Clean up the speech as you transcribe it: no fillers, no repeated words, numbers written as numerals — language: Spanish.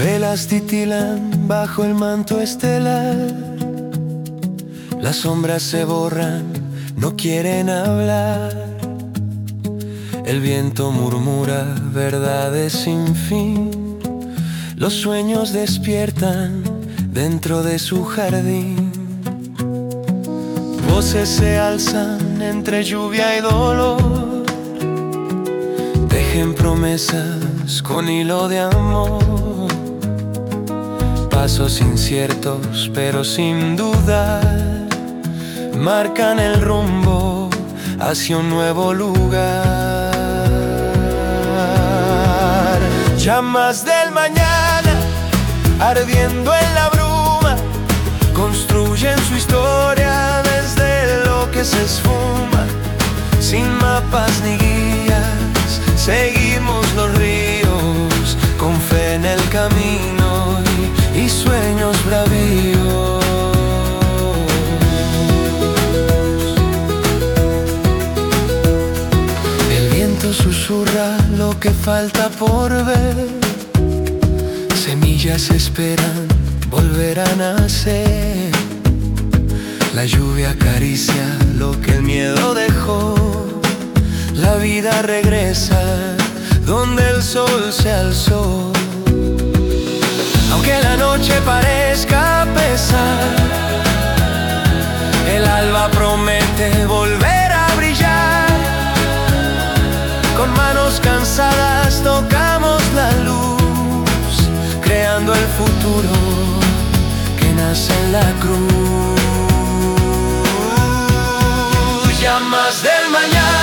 Velas titilan bajo el manto estelar. Las sombras se borran, no quieren hablar. El viento murmura verdades sin fin. Los sueños despiertan dentro de su jardín. Voces se alzan entre lluvia y dolor. Tejen promesas con hilo de amor. Pasos inciertos pero sin dudar marcan el rumbo hacia un nuevo lugar. Llamas del mañana ardiendo en la bruma construyen su historia desde lo que se esfuma. Sin mapas ni guías seguimos los ríos con fe en el camino y sueños bravíos. El viento susurra lo que falta por ver. Semillas esperan volver a nacer. La lluvia acaricia lo que el miedo dejó. La vida regresa donde el sol se alzó. Aunque la noche parezca pesar, el alba promete volver a brillar. Con manos cansadas tocamos la luz, creando el futuro que nace en la cruz. Llamas del mañana